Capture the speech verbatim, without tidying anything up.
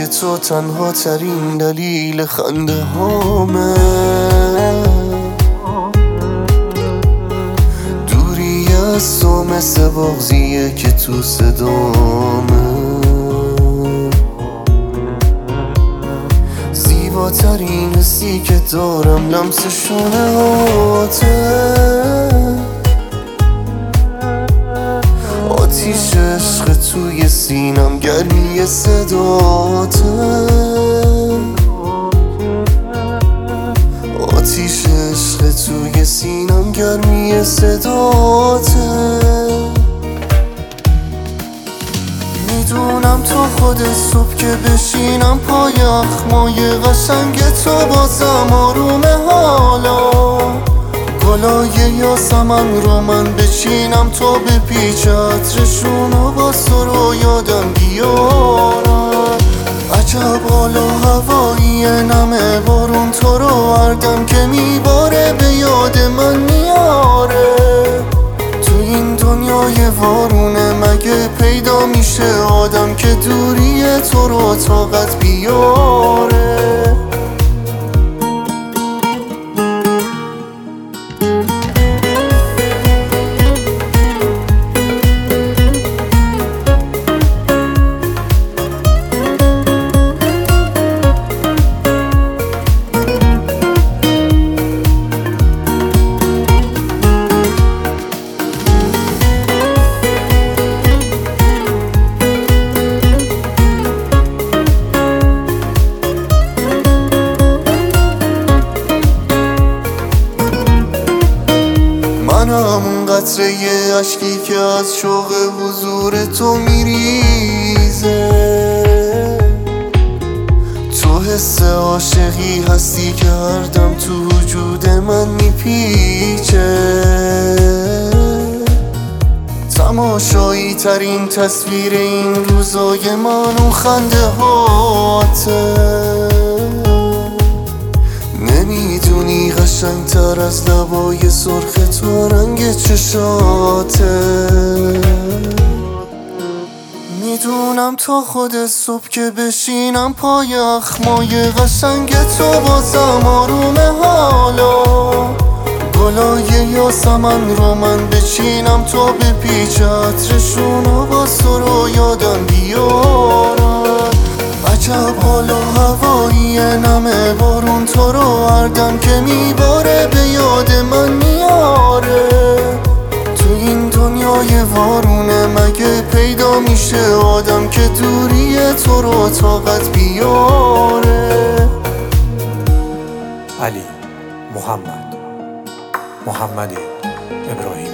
تو تنها ترین دلیل خنده هامه. دوری از تو مثل بغضیه که تو صدامه. زیباترین حسی که دارم لمس شونه هاته. آتیش عشق توی سینم گرمی صداته. آتیش عشق توی سینم گرمی صداته. میدونم تو خود صبح که بشینم پای اخمای قشنگ تو بازم آرومه. حالا گلای یاسمن رو من بچینم تو به پیچ عطرشون و باز تو رو یادم بیارم. عجب حالا هوایی نمه بارون تو رو هردم که میباره به یاد من میاره. تو این دنیای وارونه مگه پیدا میشه آدم که دوری تو رو طاقت بیاره. همون قطره اشکی که از شوق حضور تو میریزه. تو حس عاشقی هستی که هر دم تو وجود من میپیچه. تماشایی ترین تصویر این روزای من اون خنده هاته. نمیدونی قشنگتر از لبای سرخ تو رنگ چشاته. میدونم تا خود صبح که بشینم پای اخمای قشنگ تو بازم آرومه. حالا گلای یاسمن رو من بچینم تو به پیچ عطرشون و باز تو رو یادم بیارم. عجب حالا هوایی نمه بارون تو رو هردم که میباره به یاد من میاره. تو این دنیای وارونه مگه پیدا میشه آدم که دوری تو رو طاقت بیاره. علی محمد محمد ابراهیم